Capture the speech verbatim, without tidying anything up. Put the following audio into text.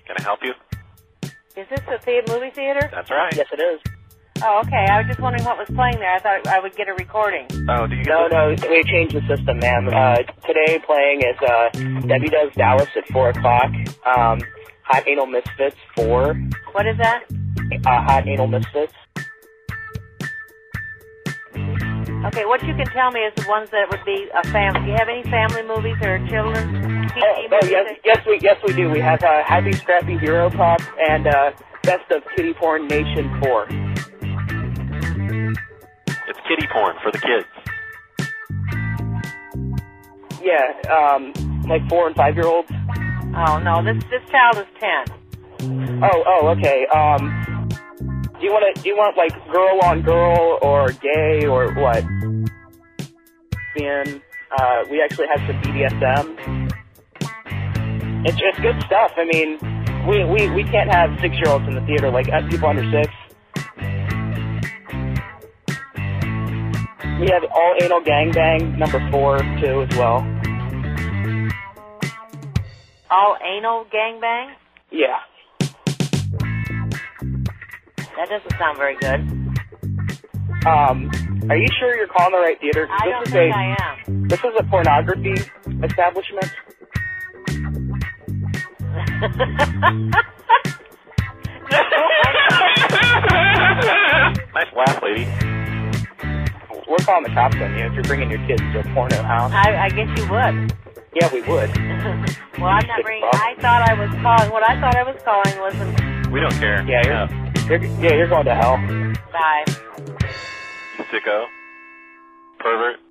Can I help you? Is this the theater, movie theater? That's right. Yes, it is. Oh, okay. I was just wondering what was playing there. I thought I would get a recording. Oh, do you get No, the... no, we changed the system, ma'am. Uh, today playing is uh, Debbie Does Dallas at four o'clock. Um, Hot Anal Misfits, four. What is that? Uh, Hot Anal Misfits. Okay, what you can tell me is the ones that would be a family. Do you have any family movies or children? Oh, oh yes, yes, we yes we do. We have uh, Happy Scrappy Hero Pop and uh, Best of Kitty Porn Nation four. It's kitty porn for the kids. Yeah, um, like four and five year olds. Oh no, this this child is ten. Oh, oh, okay. Um, do you want to? Do you want like girl on girl or gay or what? And uh, we actually have some B D S M. It's it's good stuff. I mean, we we we can't have six year olds in the theater. Like uh, people under six. We have All Anal Gangbang number four too as well. All Anal Gangbang? Yeah. That doesn't sound very good. Um, are you sure you're calling the right theater? I this don't is think a, I am. This is a pornography establishment. Nice laugh, lady. We're calling the cops on you if you're bringing your kids to a porno house. I, I guess you would. Yeah, we would. Well, I'm not bringing. I thought I was calling. What I thought I was calling was. An, We don't care. Yeah, you're, you're, yeah, you're going to hell. Bye. You sicko. Pervert.